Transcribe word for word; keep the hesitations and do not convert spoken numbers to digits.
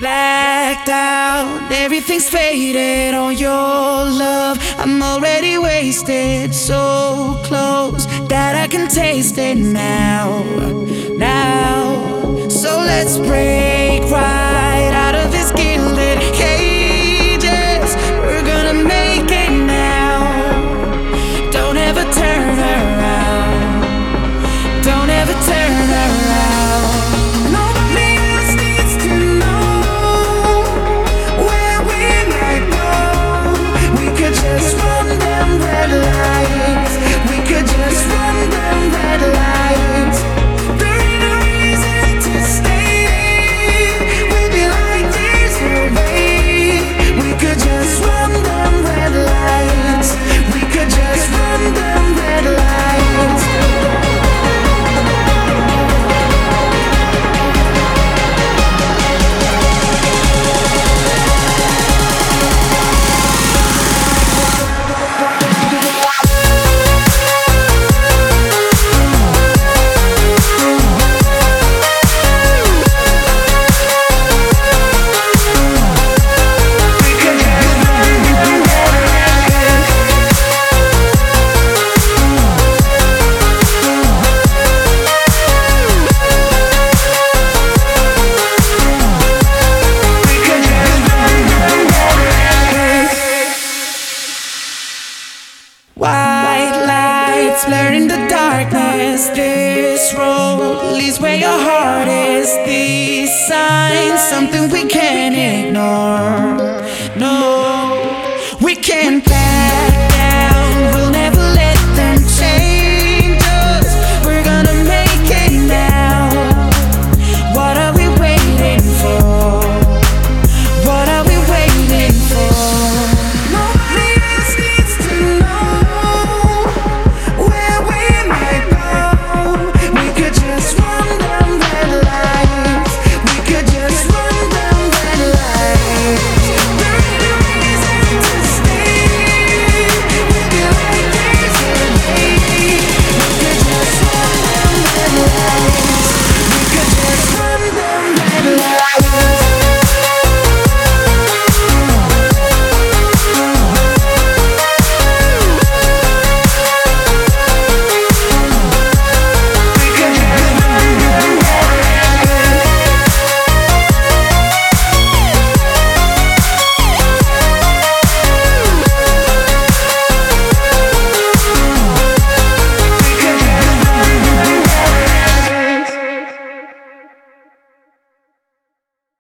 Blacked out, everything's faded on your love. I'm already wasted, so close that I can taste it now. Now, so let's break right out of this gilded cages. We're gonna make it now. Don't ever turn around. Don't ever turn around. Nobody else needs to know where we might go. We could just run them red lights. We could just run them red lights. There ain't no reason to stay. We'd be like years away. We could just run them red lights. We could just run them red lights. White lights blurring the darkness. This road leads where your heart is. These signs, something we can't ignore. No, we can't pass.